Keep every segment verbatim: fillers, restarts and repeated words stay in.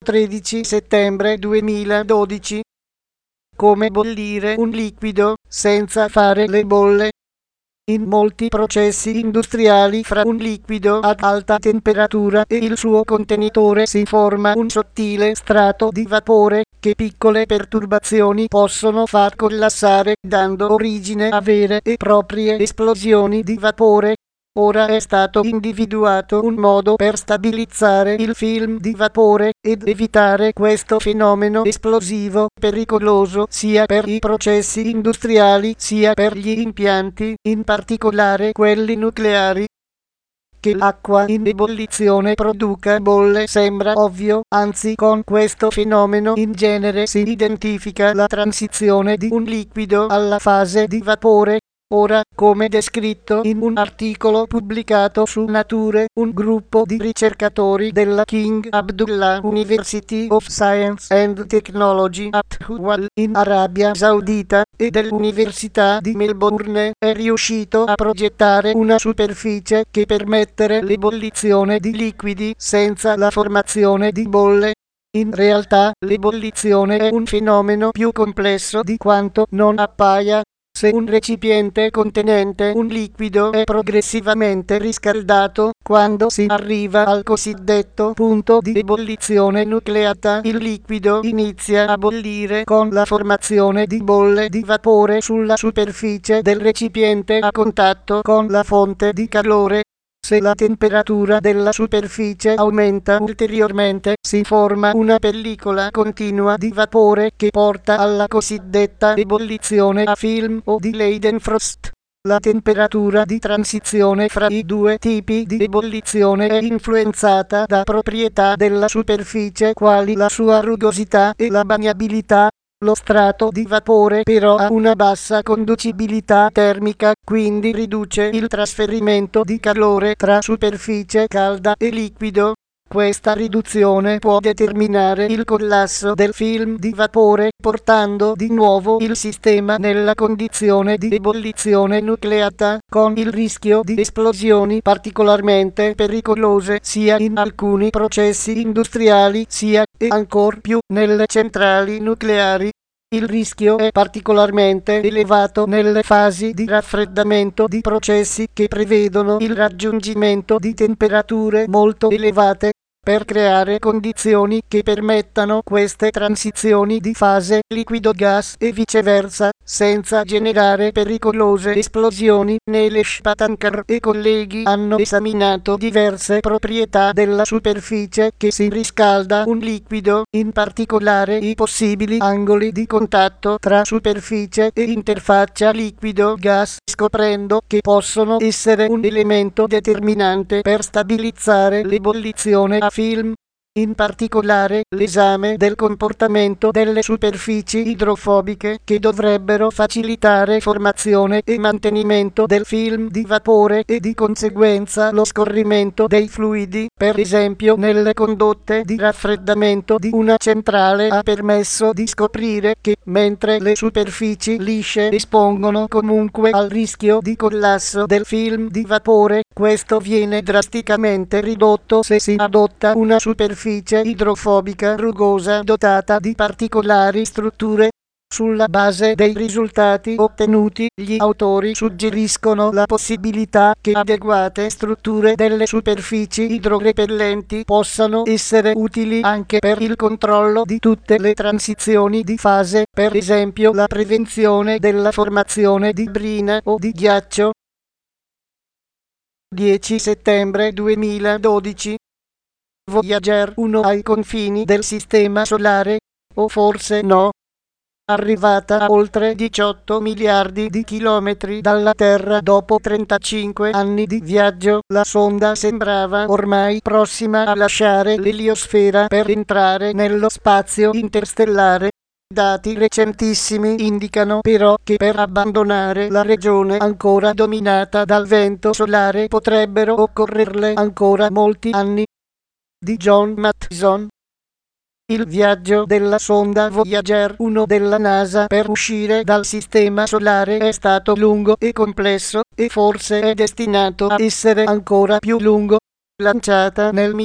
tredici settembre duemiladodici. Come bollire un liquido senza fare le bolle. In molti processi industriali fra un liquido ad alta temperatura e il suo contenitore si forma un sottile strato di vapore che piccole perturbazioni possono far collassare, dando origine a vere e proprie esplosioni di vapore. Ora è stato individuato un modo per stabilizzare il film di vapore ed evitare questo fenomeno esplosivo pericoloso sia per i processi industriali sia per gli impianti, in particolare quelli nucleari. Che l'acqua in ebollizione produca bolle sembra ovvio, anzi con questo fenomeno in genere si identifica la transizione di un liquido alla fase di vapore. Ora, come descritto in un articolo pubblicato su Nature, un gruppo di ricercatori della King Abdullah University of Science and Technology at Huwal in Arabia Saudita e dell'Università di Melbourne è riuscito a progettare una superficie che permette l'ebollizione di liquidi senza la formazione di bolle. In realtà, l'ebollizione è un fenomeno più complesso di quanto non appaia. Se un recipiente contenente un liquido è progressivamente riscaldato, quando si arriva al cosiddetto punto di ebollizione nucleata, il liquido inizia a bollire con la formazione di bolle di vapore sulla superficie del recipiente a contatto con la fonte di calore. Se la temperatura della superficie aumenta ulteriormente, si forma una pellicola continua di vapore che porta alla cosiddetta ebollizione a film o di Leidenfrost. La temperatura di transizione fra i due tipi di ebollizione è influenzata da proprietà della superficie quali la sua rugosità e la bagnabilità. Lo strato di vapore però ha una bassa conducibilità termica, quindi riduce il trasferimento di calore tra superficie calda e liquido. Questa riduzione può determinare il collasso del film di vapore, portando di nuovo il sistema nella condizione di ebollizione nucleata, con il rischio di esplosioni particolarmente pericolose sia in alcuni processi industriali sia, e ancor più, nelle centrali nucleari. Il rischio è particolarmente elevato nelle fasi di raffreddamento di processi che prevedono il raggiungimento di temperature molto elevate. Per creare condizioni che permettano queste transizioni di fase liquido-gas e viceversa, senza generare pericolose esplosioni, Nilesh Patankar e colleghi hanno esaminato diverse proprietà della superficie che si riscalda un liquido, in particolare i possibili angoli di contatto tra superficie e interfaccia liquido-gas, scoprendo che possono essere un elemento determinante per stabilizzare l'ebollizione a film. In particolare, l'esame del comportamento delle superfici idrofobiche che dovrebbero facilitare formazione e mantenimento del film di vapore e di conseguenza lo scorrimento dei fluidi, per esempio nelle condotte di raffreddamento di una centrale, ha permesso di scoprire che, mentre le superfici lisce espongono comunque al rischio di collasso del film di vapore, questo viene drasticamente ridotto se si adotta una superficie idrofobica rugosa dotata di particolari strutture. Sulla base dei risultati ottenuti, gli autori suggeriscono la possibilità che adeguate strutture delle superfici idrorepellenti possano essere utili anche per il controllo di tutte le transizioni di fase, per esempio la prevenzione della formazione di brina o di ghiaccio. dieci settembre duemiladodici. Voyager uno ai confini del sistema solare, o forse no. Arrivata a oltre diciotto miliardi di chilometri dalla Terra dopo trentacinque anni di viaggio, la sonda sembrava ormai prossima a lasciare l'eliosfera per entrare nello spazio interstellare. Dati recentissimi indicano però che per abbandonare la regione ancora dominata dal vento solare potrebbero occorrerle ancora molti anni. Di John Mathison. Il viaggio della sonda Voyager uno della NASA per uscire dal sistema solare è stato lungo e complesso, e forse è destinato a essere ancora più lungo. Lanciata nel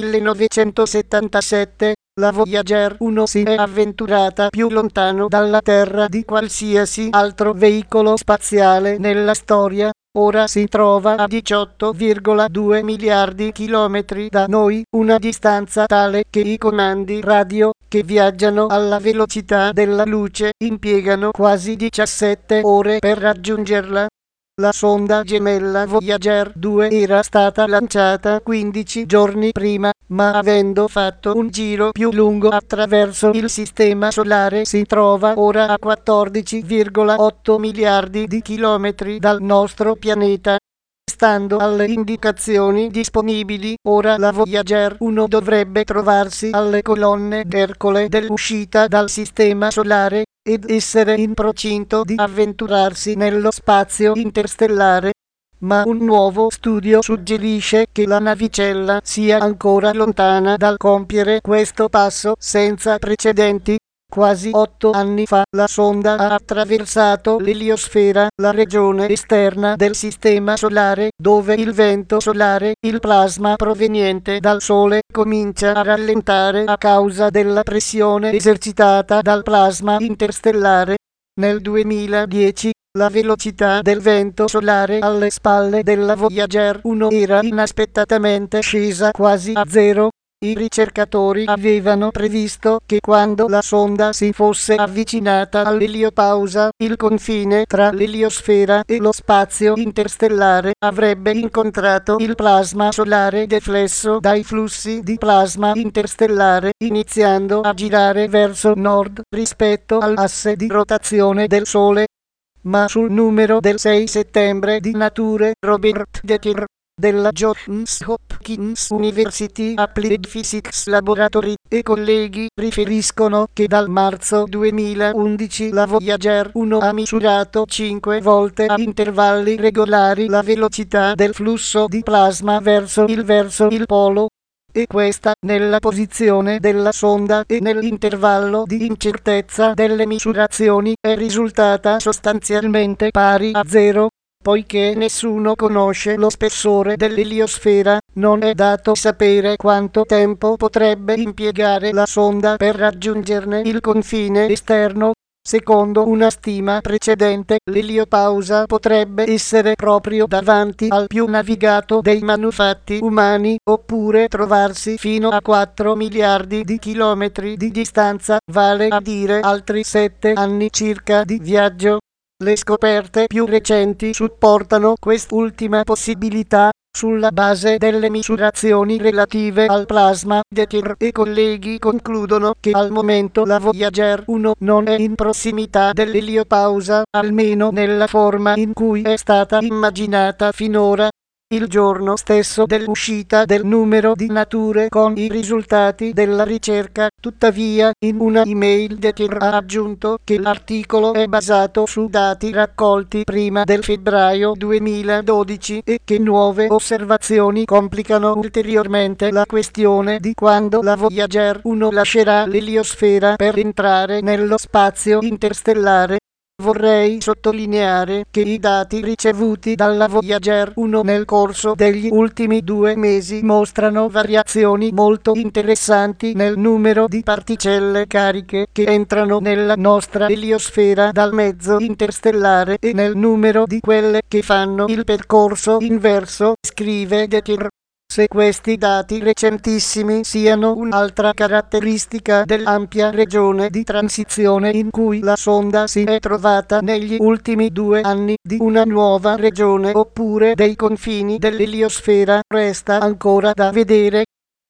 millenovecentosettantasette, la Voyager uno si è avventurata più lontano dalla Terra di qualsiasi altro veicolo spaziale nella storia. Ora si trova a diciotto virgola due miliardi di chilometri da noi, una distanza tale che i comandi radio, che viaggiano alla velocità della luce, impiegano quasi diciassette ore per raggiungerla. La sonda gemella Voyager due era stata lanciata quindici giorni prima, ma avendo fatto un giro più lungo attraverso il sistema solare si trova ora a quattordici virgola otto miliardi di chilometri dal nostro pianeta. Stando alle indicazioni disponibili, ora la Voyager uno dovrebbe trovarsi alle colonne d'Ercole dell'uscita dal sistema solare ed essere in procinto di avventurarsi nello spazio interstellare. Ma un nuovo studio suggerisce che la navicella sia ancora lontana dal compiere questo passo senza precedenti. Quasi otto anni fa la sonda ha attraversato l'eliosfera, la regione esterna del sistema solare, dove il vento solare, il plasma proveniente dal Sole, comincia a rallentare a causa della pressione esercitata dal plasma interstellare. Nel duemiladieci la velocità del vento solare alle spalle della Voyager uno era inaspettatamente scesa quasi a zero. I ricercatori avevano previsto che quando la sonda si fosse avvicinata all'eliopausa, il confine tra l'eliosfera e lo spazio interstellare avrebbe incontrato il plasma solare deflesso dai flussi di plasma interstellare, iniziando a girare verso nord rispetto all'asse di rotazione del Sole. Ma sul numero del sei settembre di Nature, Robert Dekker della Johns Hopkins University Applied Physics Laboratory e colleghi riferiscono che dal marzo duemilaundici la Voyager uno ha misurato cinque volte a intervalli regolari la velocità del flusso di plasma verso il verso il polo, e questa nella posizione della sonda e nell'intervallo di incertezza delle misurazioni è risultata sostanzialmente pari a zero. Poiché nessuno conosce lo spessore dell'eliosfera, non è dato sapere quanto tempo potrebbe impiegare la sonda per raggiungerne il confine esterno. Secondo una stima precedente, l'eliopausa potrebbe essere proprio davanti al più navigato dei manufatti umani, oppure trovarsi fino a quattro miliardi di chilometri di distanza, vale a dire altri sette anni circa di viaggio. Le scoperte più recenti supportano quest'ultima possibilità. Sulla base delle misurazioni relative al plasma, Dekker e colleghi concludono che al momento la Voyager uno non è in prossimità dell'eliopausa, almeno nella forma in cui è stata immaginata finora. Il giorno stesso dell'uscita del numero di Nature con i risultati della ricerca, tuttavia, in una email Dekker ha aggiunto che l'articolo è basato su dati raccolti prima del febbraio duemiladodici e che nuove osservazioni complicano ulteriormente la questione di quando la Voyager uno lascerà l'eliosfera per entrare nello spazio interstellare. Vorrei sottolineare che i dati ricevuti dalla Voyager uno nel corso degli ultimi due mesi mostrano variazioni molto interessanti nel numero di particelle cariche che entrano nella nostra eliosfera dal mezzo interstellare e nel numero di quelle che fanno il percorso inverso, scrive Dekker. Se questi dati recentissimi siano un'altra caratteristica dell'ampia regione di transizione in cui la sonda si è trovata negli ultimi due anni, di una nuova regione oppure dei confini dell'eliosfera, resta ancora da vedere.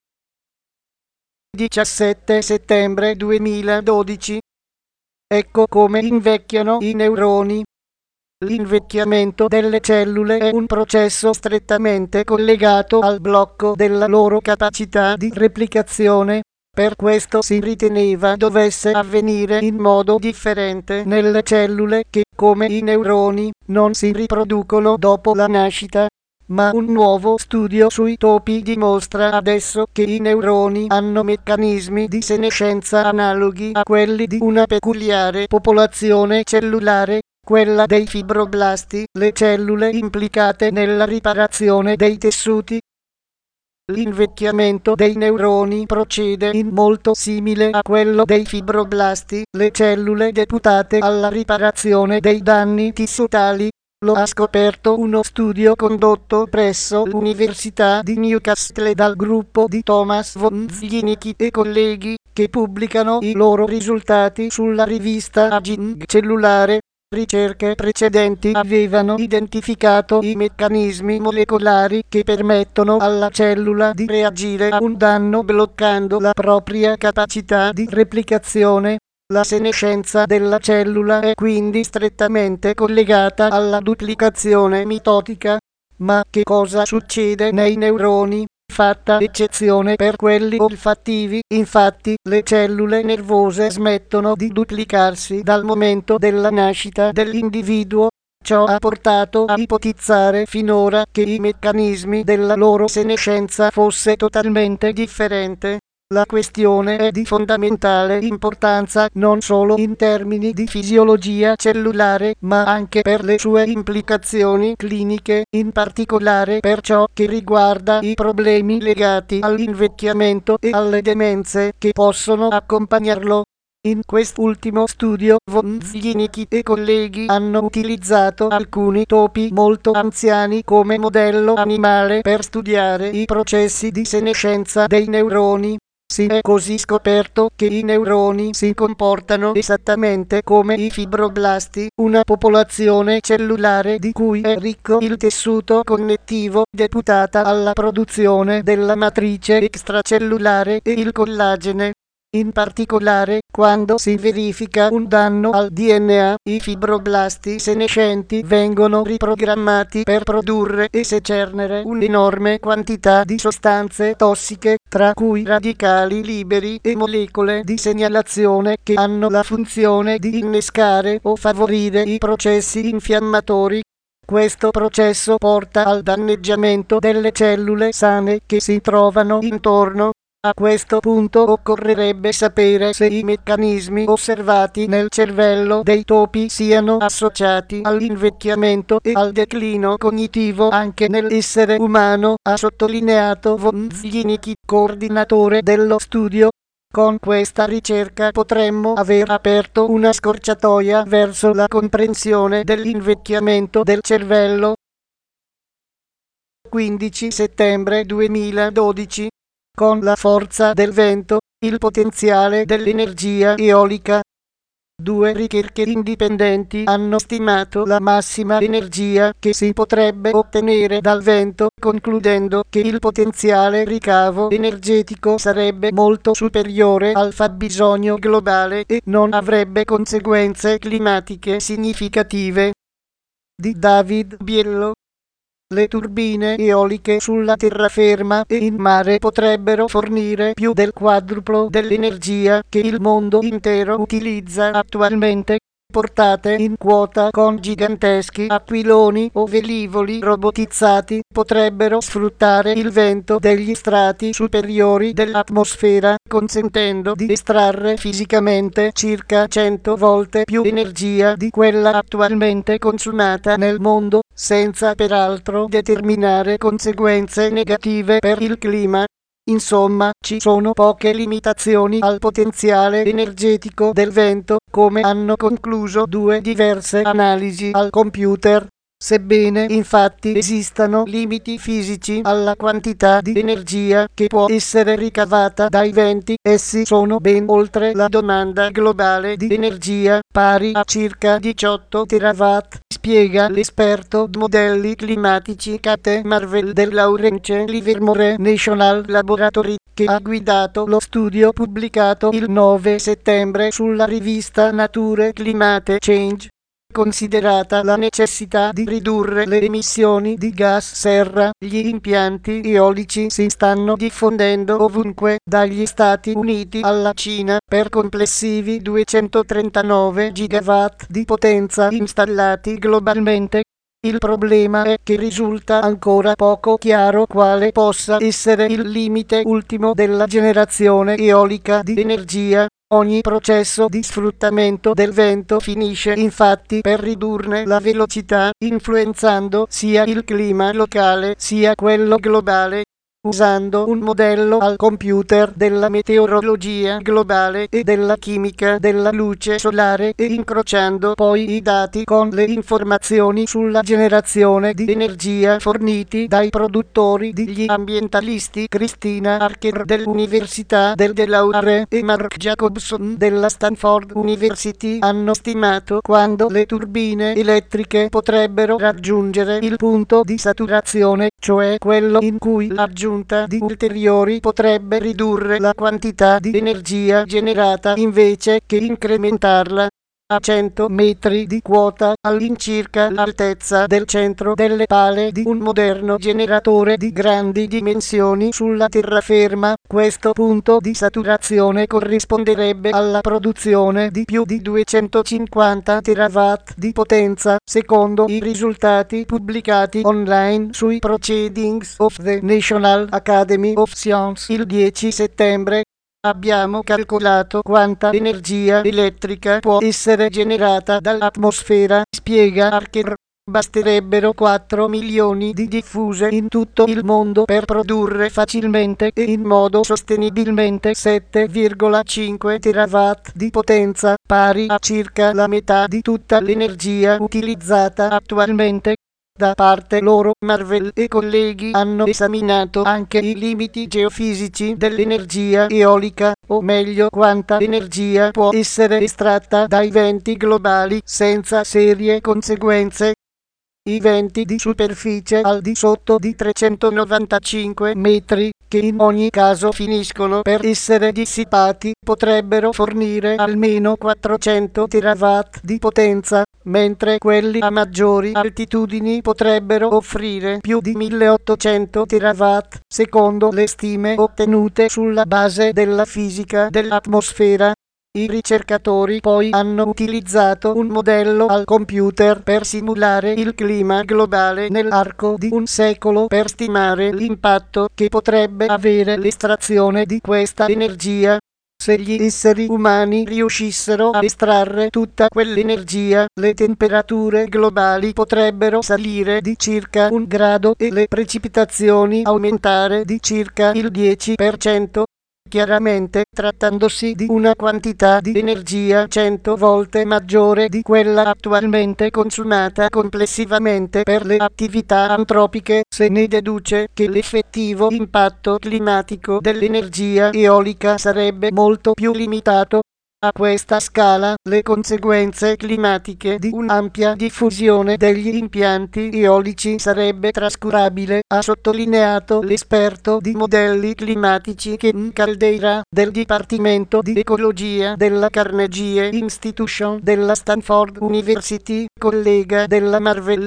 diciassette settembre duemiladodici. Ecco come invecchiano i neuroni. L'invecchiamento delle cellule è un processo strettamente collegato al blocco della loro capacità di replicazione. Per questo si riteneva dovesse avvenire in modo differente nelle cellule che, come i neuroni, non si riproducono dopo la nascita. Ma un nuovo studio sui topi dimostra adesso che i neuroni hanno meccanismi di senescenza analoghi a quelli di una peculiare popolazione cellulare, quella dei fibroblasti, le cellule implicate nella riparazione dei tessuti. L'invecchiamento dei neuroni procede in molto simile a quello dei fibroblasti, le cellule deputate alla riparazione dei danni tissutali. Lo ha scoperto uno studio condotto presso l'Università di Newcastle dal gruppo di Thomas von Zienicki e colleghi, che pubblicano i loro risultati sulla rivista Aging Cellulare. Ricerche precedenti avevano identificato i meccanismi molecolari che permettono alla cellula di reagire a un danno bloccando la propria capacità di replicazione. La senescenza della cellula è quindi strettamente collegata alla duplicazione mitotica. Ma che cosa succede nei neuroni? Fatta eccezione per quelli olfattivi, infatti, le cellule nervose smettono di duplicarsi dal momento della nascita dell'individuo. Ciò ha portato a ipotizzare finora che i meccanismi della loro senescenza fosse totalmente differente. La questione è di fondamentale importanza non solo in termini di fisiologia cellulare, ma anche per le sue implicazioni cliniche, in particolare per ciò che riguarda i problemi legati all'invecchiamento e alle demenze che possono accompagnarlo. In quest'ultimo studio, von Zienicki e colleghi hanno utilizzato alcuni topi molto anziani come modello animale per studiare i processi di senescenza dei neuroni. Si è così scoperto che i neuroni si comportano esattamente come i fibroblasti, una popolazione cellulare di cui è ricco il tessuto connettivo, deputata alla produzione della matrice extracellulare e il collagene. In particolare, quando si verifica un danno al D N A, i fibroblasti senescenti vengono riprogrammati per produrre e secernere un'enorme quantità di sostanze tossiche, tra cui radicali liberi e molecole di segnalazione che hanno la funzione di innescare o favorire i processi infiammatori. Questo processo porta al danneggiamento delle cellule sane che si trovano intorno. A questo punto occorrerebbe sapere se i meccanismi osservati nel cervello dei topi siano associati all'invecchiamento e al declino cognitivo anche nell'essere umano, ha sottolineato von Zienicki, coordinatore dello studio. Con questa ricerca potremmo aver aperto una scorciatoia verso la comprensione dell'invecchiamento del cervello. quindici settembre duemiladodici. Con la forza del vento, il potenziale dell'energia eolica. Due ricerche indipendenti hanno stimato la massima energia che si potrebbe ottenere dal vento, concludendo che il potenziale ricavo energetico sarebbe molto superiore al fabbisogno globale e non avrebbe conseguenze climatiche significative. Di David Biello. Le turbine eoliche sulla terraferma e in mare potrebbero fornire più del quadruplo dell'energia che il mondo intero utilizza attualmente, portate in quota con giganteschi aquiloni o velivoli robotizzati, potrebbero sfruttare il vento degli strati superiori dell'atmosfera, consentendo di estrarre fisicamente circa cento volte più energia di quella attualmente consumata nel mondo, senza peraltro determinare conseguenze negative per il clima. Insomma, ci sono poche limitazioni al potenziale energetico del vento, come hanno concluso due diverse analisi al computer. Sebbene infatti esistano limiti fisici alla quantità di energia che può essere ricavata dai venti, essi sono ben oltre la domanda globale di energia, pari a circa diciotto terawatt, spiega l'esperto d modelli climatici Kate Marvel del Lawrence Livermore National Laboratory, che ha guidato lo studio pubblicato il nove settembre sulla rivista Nature Climate Change. Considerata la necessità di ridurre le emissioni di gas serra, gli impianti eolici si stanno diffondendo ovunque, dagli Stati Uniti alla Cina, per complessivi duecentotrentanove gigawatt di potenza installati globalmente. Il problema è che risulta ancora poco chiaro quale possa essere il limite ultimo della generazione eolica di energia. Ogni processo di sfruttamento del vento finisce infatti per ridurne la velocità, influenzando sia il clima locale sia quello globale. usando un modello al computer della meteorologia globale e della chimica della luce solare e incrociando poi i dati con le informazioni sulla generazione di energia forniti dai produttori degli ambientalisti Christina Archer dell'Università del Delaware e Mark Jacobson della Stanford University hanno stimato quando le turbine elettriche potrebbero raggiungere il punto di saturazione, cioè quello in cui l'aggiunta di ulteriori potrebbe ridurre la quantità di energia generata invece che incrementarla. A cento metri di quota, all'incirca l'altezza del centro delle pale di un moderno generatore di grandi dimensioni sulla terraferma, questo punto di saturazione corrisponderebbe alla produzione di più di duecentocinquanta terawatt di potenza, secondo i risultati pubblicati online sui Proceedings of the National Academy of Science il dieci settembre. Abbiamo calcolato quanta energia elettrica può essere generata dall'atmosfera, spiega Archer. Basterebbero quattro milioni di diffuse in tutto il mondo per produrre facilmente e in modo sostenibilmente sette virgola cinque terawatt di potenza, pari a circa la metà di tutta l'energia utilizzata attualmente. Da parte loro, Marvel e colleghi hanno esaminato anche i limiti geofisici dell'energia eolica, o meglio quanta energia può essere estratta dai venti globali senza serie conseguenze. I venti di superficie al di sotto di trecentonovantacinque metri, che in ogni caso finiscono per essere dissipati, potrebbero fornire almeno quattrocento terawatt di potenza, mentre quelli a maggiori altitudini potrebbero offrire più di milleottocento terawatt, secondo le stime ottenute sulla base della fisica dell'atmosfera. I ricercatori poi hanno utilizzato un modello al computer per simulare il clima globale nell'arco di un secolo per stimare l'impatto che potrebbe avere l'estrazione di questa energia. Se gli esseri umani riuscissero a estrarre tutta quell'energia, le temperature globali potrebbero salire di circa un grado e le precipitazioni aumentare di circa il dieci per cento. Chiaramente, trattandosi di una quantità di energia cento volte maggiore di quella attualmente consumata complessivamente per le attività antropiche, se ne deduce che l'effettivo impatto climatico dell'energia eolica sarebbe molto più limitato. A questa scala, le conseguenze climatiche di un'ampia diffusione degli impianti eolici sarebbe trascurabile, ha sottolineato l'esperto di modelli climatici Ken Caldeira, del Dipartimento di Ecologia della Carnegie Institution della Stanford University, collega della Marvel.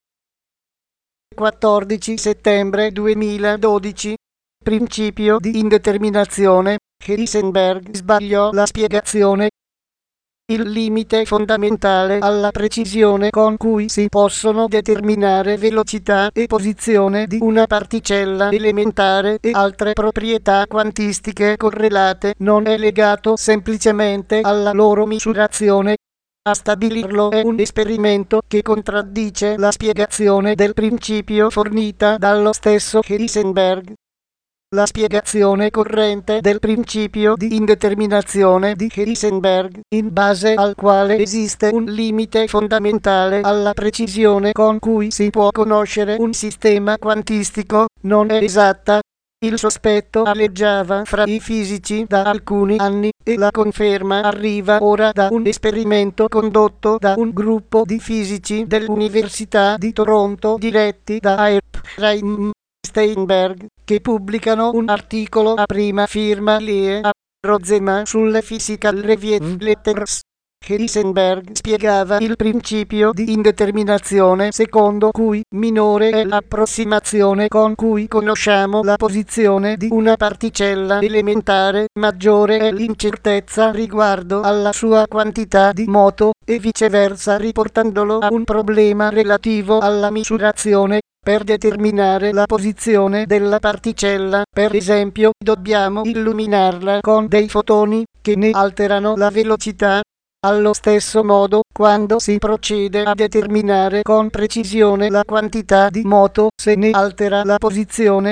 quattordici settembre duemiladodici. Principio di indeterminazione. Heisenberg sbagliò la spiegazione. Il limite fondamentale alla precisione con cui si possono determinare velocità e posizione di una particella elementare e altre proprietà quantistiche correlate non è legato semplicemente alla loro misurazione. A stabilirlo è un esperimento che contraddice la spiegazione del principio fornita dallo stesso Heisenberg. La spiegazione corrente del principio di indeterminazione di Heisenberg, in base al quale esiste un limite fondamentale alla precisione con cui si può conoscere un sistema quantistico, non è esatta. Il sospetto aleggiava fra i fisici da alcuni anni e la conferma arriva ora da un esperimento condotto da un gruppo di fisici dell'Università di Toronto diretti da Ephraim Steinberg, che pubblicano un articolo a prima firma Lee A. Rozema sulle Physical Review Letters. Heisenberg spiegava il principio di indeterminazione secondo cui minore è l'approssimazione con cui conosciamo la posizione di una particella elementare, maggiore è l'incertezza riguardo alla sua quantità di moto, e viceversa, riportandolo a un problema relativo alla misurazione. Per determinare la posizione della particella, per esempio, dobbiamo illuminarla con dei fotoni, che ne alterano la velocità. Allo stesso modo, quando si procede a determinare con precisione la quantità di moto, se ne altera la posizione.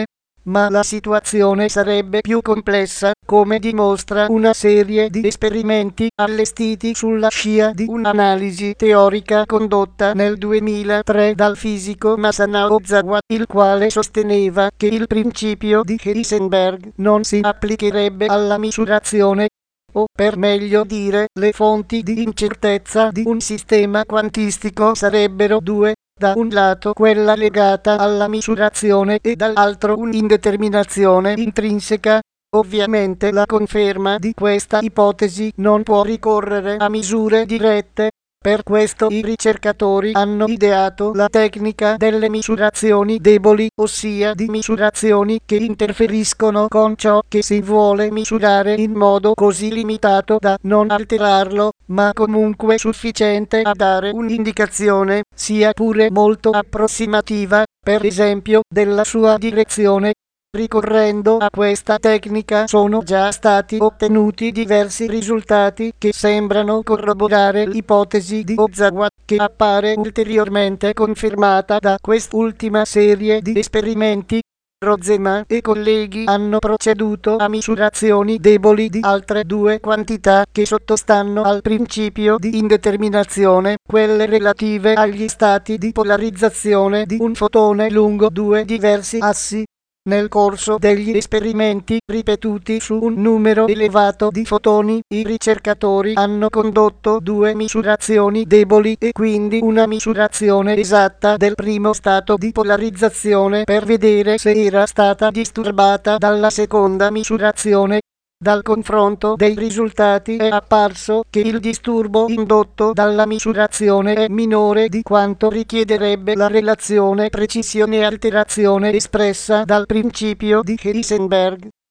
ma la situazione sarebbe più complessa, come dimostra una serie di esperimenti allestiti sulla scia di un'analisi teorica condotta nel duemilatré dal fisico Masanao Ozawa, il quale sosteneva che il principio di Heisenberg non si applicherebbe alla misurazione, o per meglio dire, le fonti di incertezza di un sistema quantistico sarebbero due: da un lato quella legata alla misurazione e dall'altro un'indeterminazione intrinseca. Ovviamente la conferma di questa ipotesi non può ricorrere a misure dirette. Per questo i ricercatori hanno ideato la tecnica delle misurazioni deboli, ossia di misurazioni che interferiscono con ciò che si vuole misurare in modo così limitato da non alterarlo, ma comunque sufficiente a dare un'indicazione, sia pure molto approssimativa, per esempio, della sua direzione. Ricorrendo a questa tecnica sono già stati ottenuti diversi risultati che sembrano corroborare l'ipotesi di Ozawa, che appare ulteriormente confermata da quest'ultima serie di esperimenti. Rozeman e colleghi hanno proceduto a misurazioni deboli di altre due quantità che sottostanno al principio di indeterminazione, quelle relative agli stati di polarizzazione di un fotone lungo due diversi assi. Nel corso degli esperimenti ripetuti su un numero elevato di fotoni, i ricercatori hanno condotto due misurazioni deboli e quindi una misurazione esatta del primo stato di polarizzazione per vedere se era stata disturbata dalla seconda misurazione. Dal confronto dei risultati è apparso che il disturbo indotto dalla misurazione è minore di quanto richiederebbe la relazione precisione-alterazione espressa dal principio di Heisenberg.